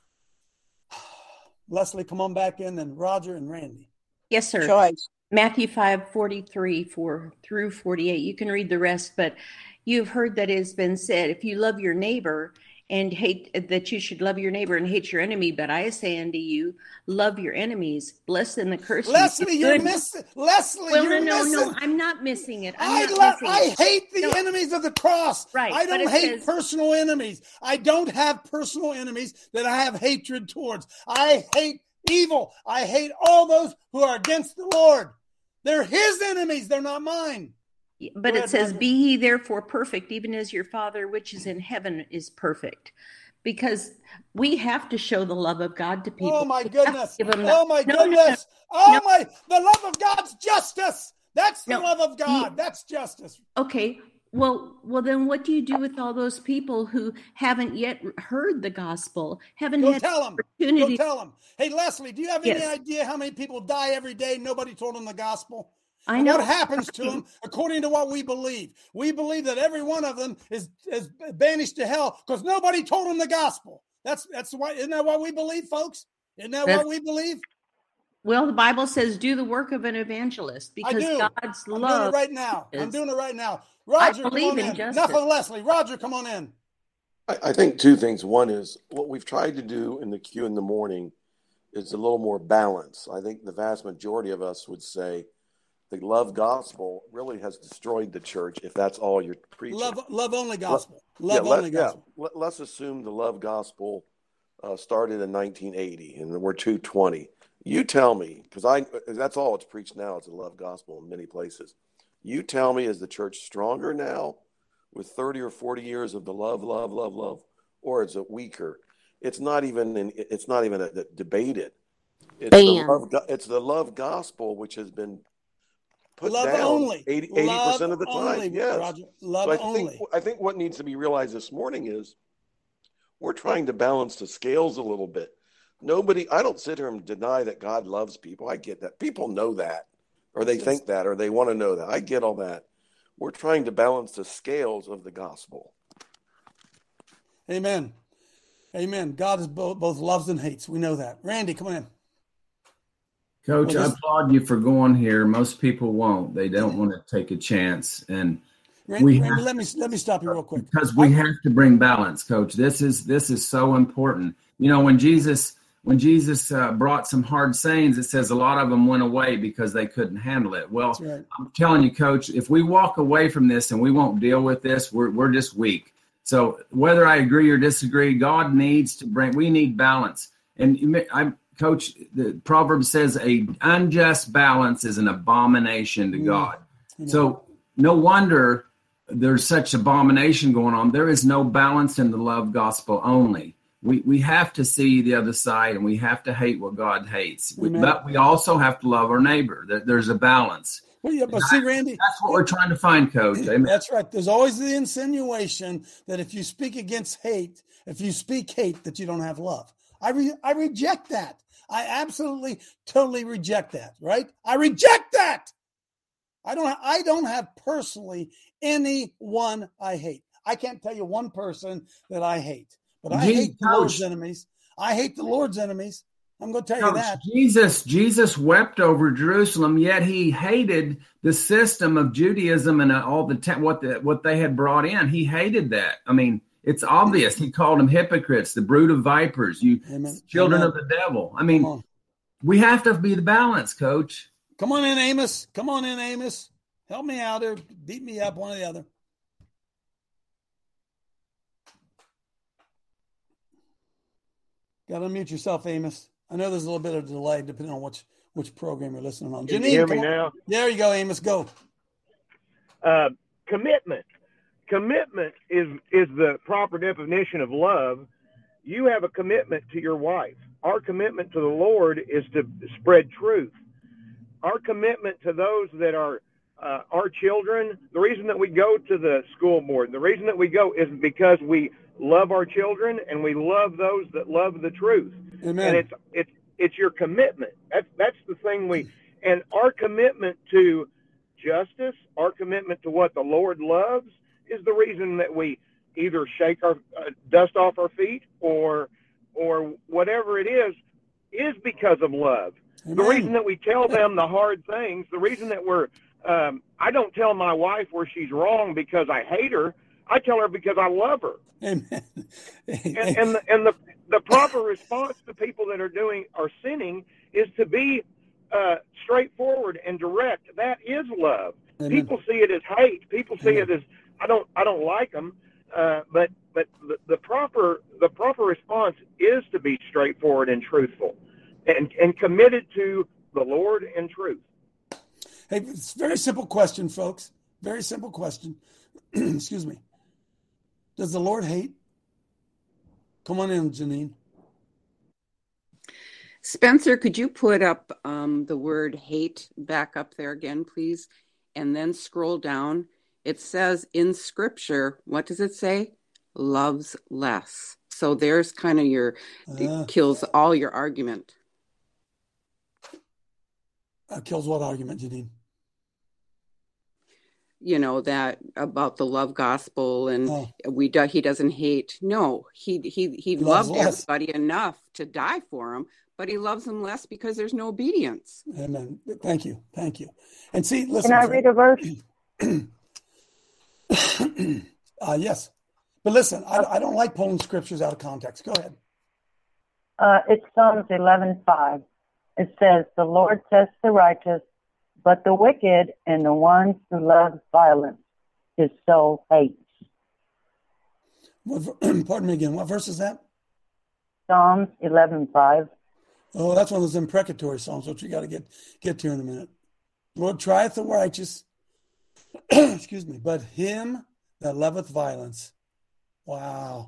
Leslie, come on back in, and Roger and Randy. Yes, sir. Choice. Matthew five forty-three four through forty-eight. You can read the rest, but you've heard that it has been said, if you love your neighbor and hate, that you should love your neighbor and hate your enemy. But I say unto you, love your enemies, bless them that curse you. Leslie, you're missing. Leslie, well, you're no, no, missing. no, I'm not missing it. I'm I, not love, missing I it. hate the no. enemies of the cross. Right. I don't but hate says, personal enemies. I don't have personal enemies that I have hatred towards. I hate evil. I hate all those who are against the Lord. They're his enemies. They're not mine. But it says, be ye therefore perfect, even as your Father which is in heaven is perfect. Because we have to show the love of God to people. Oh, my goodness. Oh, the, my no, goodness. No, no, oh, no. my, the love of God's justice. That's the no, love of God. he, That's justice. Okay. Well, well, then what do you do with all those people who haven't yet heard the gospel? Haven't Go had tell them. opportunity. Go tell them. Hey, Leslie, do you have any yes. idea how many people die every day? Nobody told them the gospel. I and know. What happens to them according to what we believe? We believe that every one of them is, is banished to hell because nobody told them the gospel. That's that's why. Isn't that what we believe, folks? Isn't that that's, what we believe? Well, the Bible says, "Do the work of an evangelist," because God's I'm love. I'm doing it right now. Is, I'm doing it right now. Roger, I believe come on in in. justice. Enough of Leslie. Roger, come on in. I, I think two things. One is what we've tried to do in the Q in the morning is a little more balance. I think the vast majority of us would say the love gospel really has destroyed the church if that's all you're preaching. Love, love only gospel. Love yeah, only let, gospel. Yeah, let, let's assume the love gospel uh, started in nineteen eighty and we're two twenty. You tell me, because I that's all it's preached now is the love gospel in many places. You tell me, is the church stronger now with thirty or forty years of the love, love, love, love, or is it weaker? It's not even in, it's not even a, a debated. It's the, love, it's the love gospel which has been put love down only. eighty percent of the time. Only, yes. Roger. Love so I only. Think, I think what needs to be realized this morning is we're trying to balance the scales a little bit. Nobody, I don't sit here and deny that God loves people. I get that. People know that, or they think that, or they want to know that. I get all that. We're trying to balance the scales of the gospel. Amen. Amen. God is both, both loves and hates. We know that. Randy, come on in. Coach, well, this, I applaud you for going here. Most people won't. They don't want to take a chance. And Randy, we Randy have, let me let me stop you real quick. Because we have to bring balance, Coach. This is this is so important. You know, when Jesus when Jesus uh, brought some hard sayings, it says a lot of them went away because they couldn't handle it. Well, right. I'm telling you, Coach, if we walk away from this and we won't deal with this, we're we're just weak. So whether I agree or disagree, God needs to bring. We need balance. And I, Coach, the Proverbs says a unjust balance is an abomination to God. Mm-hmm. So no wonder there's such abomination going on. There is no balance in the love gospel only. We we have to see the other side, and we have to hate what God hates. We, but we also have to love our neighbor. There, there's a balance. Well, yeah, but see, Randy, that's what we're trying to find, Coach. Amen. That's right. There's always the insinuation that if you speak against hate, if you speak hate, that you don't have love. I re- I reject that. I absolutely, totally reject that, right? I reject that. I don't I don't have personally anyone I hate. I can't tell you one person that I hate, but I Jesus, hate the Lord's enemies. I hate the Lord's enemies. I'm going to tell you that. Jesus, Jesus wept over Jerusalem, yet he hated the system of Judaism and all the te- what the, what they had brought in. He hated that. I mean, it's obvious. He called them hypocrites, the brood of vipers, you Amen. children Amen. of the devil. I mean, we have to be the balance, Coach. Come on in, Amos. Come on in, Amos. Help me out there. Beat me up, one or the other. Got to unmute yourself, Amos. I know there's a little bit of delay depending on which which program you're listening on. Can Janine, you hear me on. now? There you go, Amos. Go. Uh, commitment. Commitment is is the proper definition of love. You have a commitment to your wife. Our commitment to the Lord is to spread truth. Our commitment to those that are uh, our children, the reason that we go to the school board, the reason that we go is because we love our children and we love those that love the truth. Amen. And it's it's it's your commitment. That's that's the thing we and our commitment to justice, our commitment to what the Lord loves is the reason that we either shake our uh, dust off our feet or or whatever it is is because of love. Amen. The reason that we tell them the hard things, the reason that we're um, I don't tell my wife where she's wrong because I hate her. I tell her because I love her. Amen. and and the, and the the proper response to people that are doing are sinning is to be uh, straightforward and direct. That is love. Amen. People see it as hate. People see Amen. it as I don't I don't like them. Uh, but but the, the proper the proper response is to be straightforward and truthful, and and committed to the Lord and truth. Hey, it's a very simple question, folks. Very simple question. Excuse me. Does the Lord hate? Come on in, Janine. Spencer, could you put up um, the word hate back up there again, please? And then scroll down. It says in Scripture, what does it say? Loves less. So there's kind of your, uh, it kills all your argument. Uh, kills what argument, Janine? You know, that about the love gospel and oh. we do, he doesn't hate. No, he he he loved less. everybody enough to die for him, but he loves them less because there's no obedience. Amen. Thank you. Thank you. And see, listen. Can I read a verse? uh, yes. But listen, I, I don't like pulling scriptures out of context. Go ahead. Uh, it's Psalms eleven five. It says, the Lord tests the righteous, but the wicked and the ones who love violence, his soul hates. What, pardon me again. What verse is that? Psalms eleven five. Oh, that's one of those imprecatory psalms, which we got to get get to in a minute. Lord trieth the righteous, excuse me, but him that loveth violence. Wow.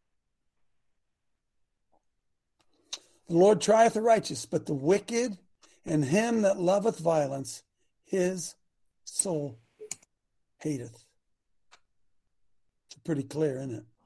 The Lord trieth the righteous, but the wicked and him that loveth violence, his soul hateth. It's pretty clear, isn't it?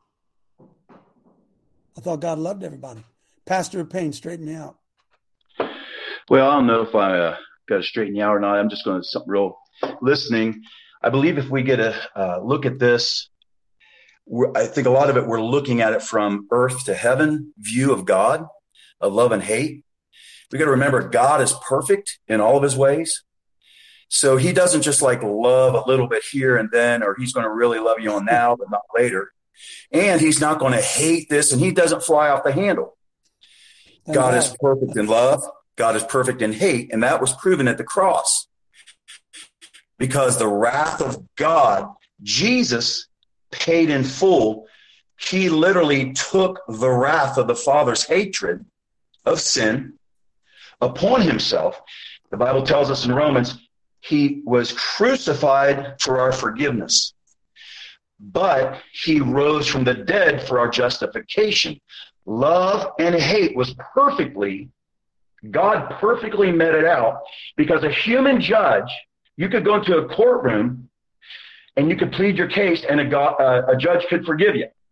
I thought God loved everybody. Pastor Payne, straighten me out. Well, I don't know if I uh, got to straighten you out or not. I'm just going to something real listening. I believe if we get a uh, look at this, we're, I think a lot of it, we're looking at it from earth to heaven view of God, of love and hate. We got to remember God is perfect in all of his ways. So he doesn't just like love a little bit here and then, or he's going to really love you on now, but not later. And he's not going to hate this, and he doesn't fly off the handle. God is perfect in love. God is perfect in hate. And that was proven at the cross. Because the wrath of God, Jesus paid in full. He literally took the wrath of the Father's hatred of sin upon himself. The Bible tells us in Romans, he was crucified for our forgiveness. But he rose from the dead for our justification. Love and hate was perfectly, God perfectly met it out, because a human judge, you could go into a courtroom and you could plead your case and a, God, uh, a judge could forgive you.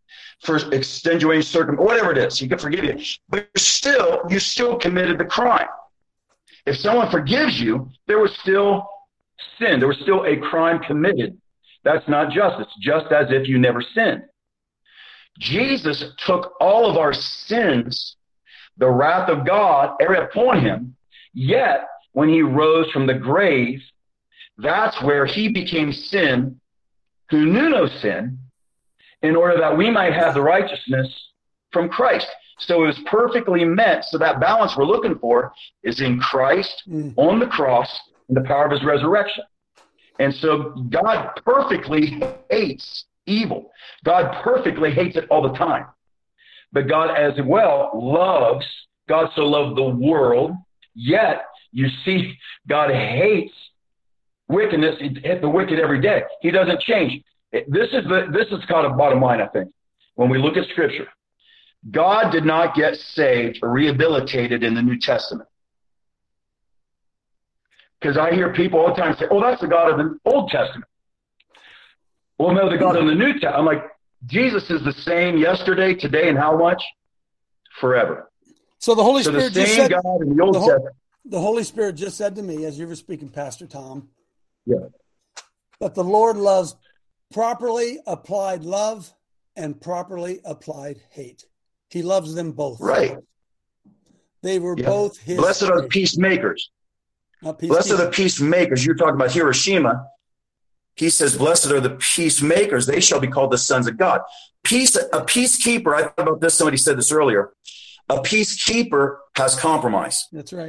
for extenuating circum, whatever it is, he can forgive you. But still, you still committed the crime. If someone forgives you, there was still sin. There was still a crime committed. That's not justice, just as if you never sinned. Jesus took all of our sins, the wrath of God, upon him. Yet, when he rose from the grave, that's where he became sin, who knew no sin, in order that we might have the righteousness from Christ. So it was perfectly met. So that balance we're looking for is in Christ, mm. on the cross, and the power of his resurrection. And so God perfectly hates evil. God perfectly hates it all the time. But God as well loves, God so loved the world, yet you see God hates wickedness. He hits the wicked every day. He doesn't change. This is the this is kind of bottom line, I think, when we look at Scripture. God did not get saved or rehabilitated in the New Testament. Because I hear people all the time say, oh, that's the God of the Old Testament. Well, no, the God of the New Testament. I'm like, Jesus is the same yesterday, today, and how much? Forever. So the Holy so Spirit the just same said, God in the Old the, Testament. The Holy Spirit just said to me, as you were speaking, Pastor Tom, yeah, that the Lord loves properly applied love and properly applied hate. He loves them both. Right. They were yeah. both his. Blessed are the peacemakers. Blessed are the peacemakers. You're talking about Hiroshima. He says, blessed are the peacemakers. They shall be called the sons of God. Peace, a peacekeeper. I thought about this. Somebody said this earlier. A peacekeeper has compromise. That's right.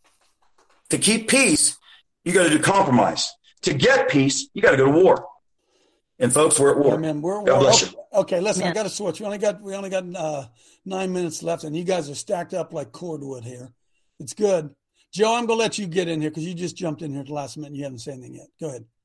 To keep peace, you got to do compromise. To get peace, you got to go to war. And folks, we're at war. Amen. We're at God war. bless Okay, you. okay, listen, Yeah. I got to switch. We only got we only got uh, nine minutes left, and you guys are stacked up like cordwood here. It's good. Joe, I'm going to let you get in here because you just jumped in here at the last minute and you haven't said anything yet. Go ahead.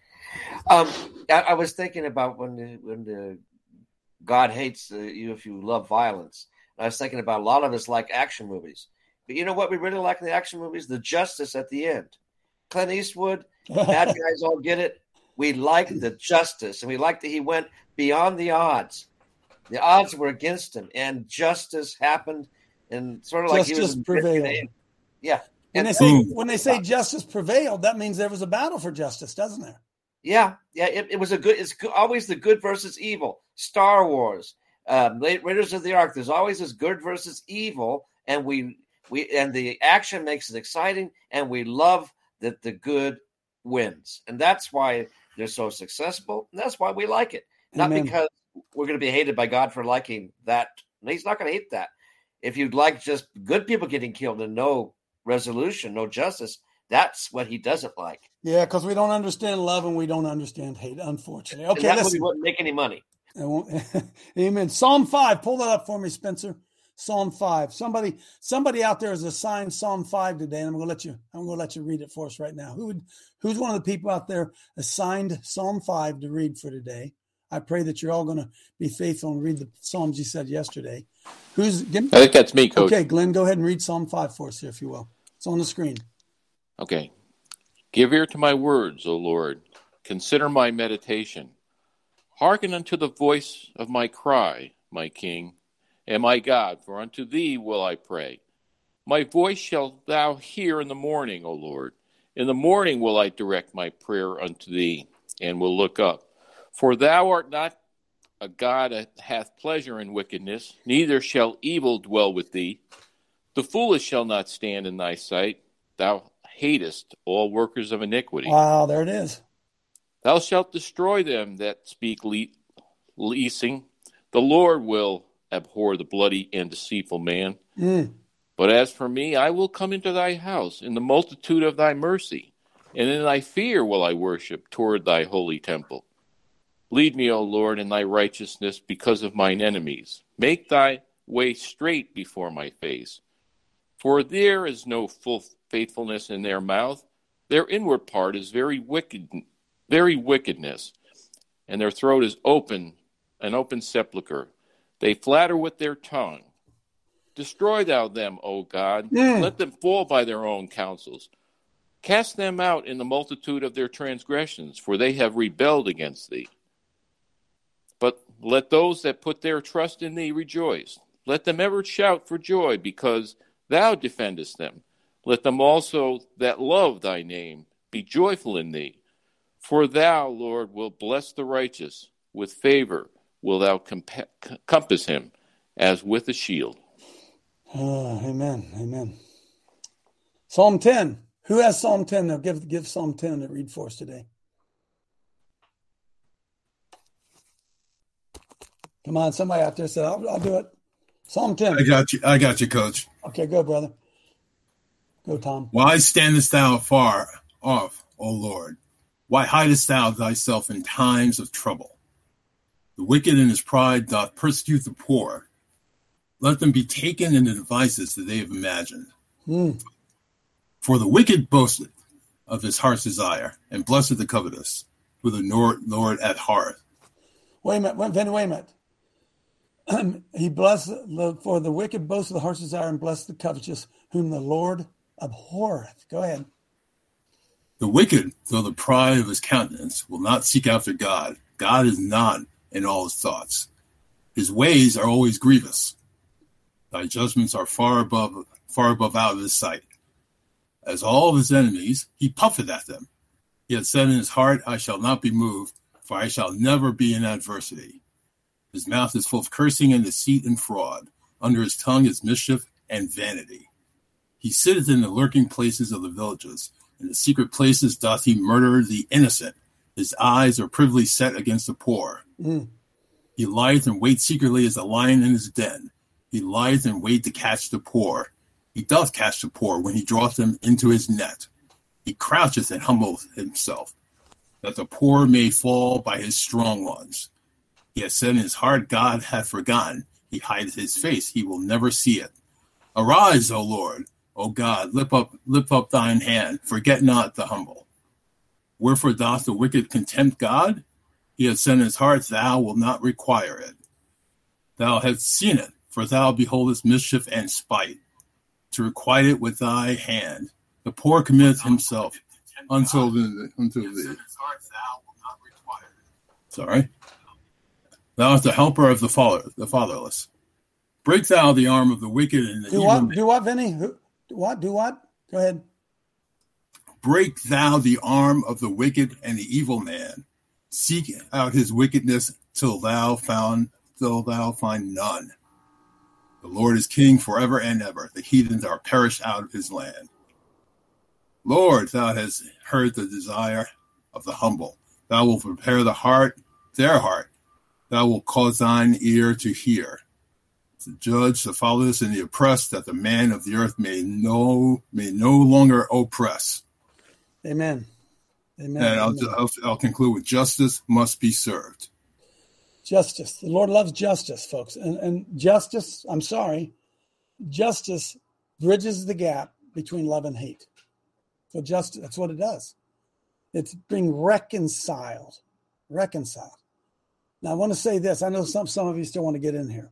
Um, I, I was thinking about when the, when the God hates uh, you if you love violence. And I was thinking about a lot of us like action movies. But you know what we really like in the action movies? The justice at the end. Clint Eastwood, bad guys all get it. We like the justice, and we like that he went beyond the odds. The odds were against him, and justice happened, and sort of like Justice he was prevailed. Yeah. When And they say when they say justice prevailed, that means there was a battle for justice, doesn't there? Yeah, yeah, it, it was a good. It's always the good versus evil. Star Wars, um, Raiders of the Ark. There's always this good versus evil, and we we and the action makes it exciting, and we love that the good wins, and that's why they're so successful. And that's why we like it, not Amen. because we're going to be hated by God for liking that. He's not going to hate that. If you'd like just good people getting killed and no resolution, no justice, that's what he doesn't like. Yeah, because we don't understand love and we don't understand hate, unfortunately. Okay, and that listen. movie wouldn't make any money. Amen. Psalm five. Pull that up for me, Spencer. Psalm five. Somebody, somebody out there has assigned Psalm five today, and I'm going to let you. I'm going to let you read it for us right now. Who would? Who's one of the people out there assigned Psalm five to read for today? I pray that you're all going to be faithful and read the Psalms you said yesterday. Who's? Give me, I think that's me, Coach. Okay, Glenn, go ahead and read Psalm five for us here, if you will. It's on the screen. Okay. Give ear to my words, O Lord. Consider my meditation. Hearken unto the voice of my cry, my King, and my God, for unto thee will I pray. My voice shalt thou hear in the morning, O Lord. In the morning will I direct my prayer unto thee, and will look up. For thou art not a God that hath pleasure in wickedness, neither shall evil dwell with thee. The foolish shall not stand in thy sight. Thou hatest all workers of iniquity. Wow, there it is. Thou shalt destroy them that speak le- leasing. The Lord will abhor the bloody and deceitful man. Mm. But as for me, I will come into thy house in the multitude of thy mercy, and in thy fear will I worship toward thy holy temple. Lead me, O Lord, in thy righteousness because of mine enemies. Make thy way straight before my face. For there is no full faithfulness in their mouth. Their inward part is very wicked, very wickedness, and their throat is open, an open sepulchre. They flatter with their tongue. Destroy thou them, O God. Mm. Let them fall by their own counsels. Cast them out in the multitude of their transgressions, for they have rebelled against thee. But Let those that put their trust in thee rejoice. Let them ever shout for joy, because thou defendest them. Let them also that love thy name be joyful in thee. For thou, Lord, wilt bless the righteous. With favor wilt thou compa- compass him as with a shield. Oh, amen. Amen. Psalm ten. Who has Psalm ten? Now give, give Psalm ten to read for us today. Come on, somebody out there said, I'll, I'll do it. Psalm ten. I got you. I got you, Coach. Okay, go, brother. Go, Tom. Why standest thou far off, O Lord? Why hidest thou thyself in times of trouble? The wicked in his pride doth persecute the poor. Let them be taken in the devices that they have imagined. Mm. For the wicked boasteth of his heart's desire, and blessed the covetous with the Lord at heart. Wait a minute, wait, Vinny, wait a minute. He blessed, for the wicked boast of the heart's desire, and blessed the covetous, whom the Lord abhorreth. Go ahead. The wicked, though the pride of his countenance, will not seek after God. God is not in all his thoughts. His ways are always grievous. Thy judgments are far above, far above out of his sight. As all of his enemies, he puffeth at them. He hath said in his heart, I shall not be moved, for I shall never be in adversity. His mouth is full of cursing and deceit and fraud. Under his tongue is mischief and vanity. He sitteth in the lurking places of the villages. In the secret places doth he murder the innocent. His eyes are privily set against the poor. Mm. He lieth and waits secretly as a lion in his den. He lieth and wait to catch the poor. He doth catch the poor when he draweth them into his net. He croucheth and humbleth himself, that the poor may fall by his strong ones. He hath said in his heart, God hath forgotten. He hideth his face, he will never see it. Arise, O Lord, O God, lift up, lift up thine hand, forget not the humble. Wherefore doth the wicked contempt God? He hath said in his heart, thou wilt not require it. Thou hast seen it, for thou beholdest mischief and spite, to requite it with thy hand. The poor committeth himself until the until the sorry. Thou art the helper of the father, the fatherless. Break thou the arm of the wicked and the do evil what? man. Do what, Vinny? Who, do what? Do what? Go ahead. Break thou the arm of the wicked and the evil man. Seek out his wickedness till thou found till thou find none. The Lord is king forever and ever. The heathens are perished out of his land. Lord, thou hast heard the desire of the humble. Thou wilt prepare the heart, their heart. Thou wilt cause thine ear to hear, to judge the fatherless and the oppressed, that the man of the earth may no may no longer oppress. Amen. Amen. And I'll, Amen. I'll, I'll conclude with justice must be served. Justice. The Lord loves justice, folks. And, and justice, I'm sorry, justice bridges the gap between love and hate. So justice, that's what it does. It's being reconciled. Reconciled. Now, I want to say this. I know some, some of you still want to get in here.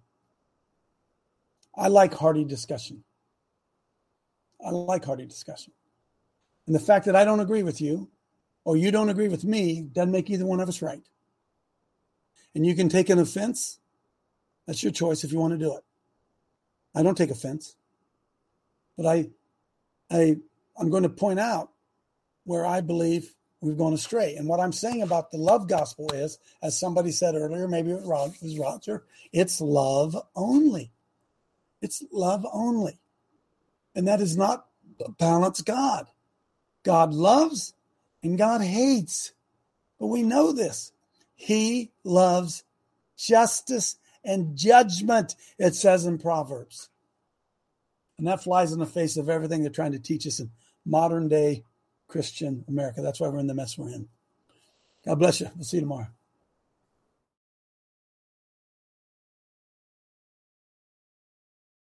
I like hearty discussion. I like hearty discussion. And the fact that I don't agree with you or you don't agree with me doesn't make either one of us right. And you can take an offense. That's your choice if you want to do it. I don't take offense. But I, I, I'm going to point out where I believe we've gone astray. And what I'm saying about the love gospel is, as somebody said earlier, maybe it was Roger, it's love only. It's love only. And that is not a balanced God. God loves and God hates. But we know this. He loves justice and judgment, it says in Proverbs. And that flies in the face of everything they're trying to teach us in modern day Christian America. That's why we're in the mess we're in. God bless you. We'll see you tomorrow.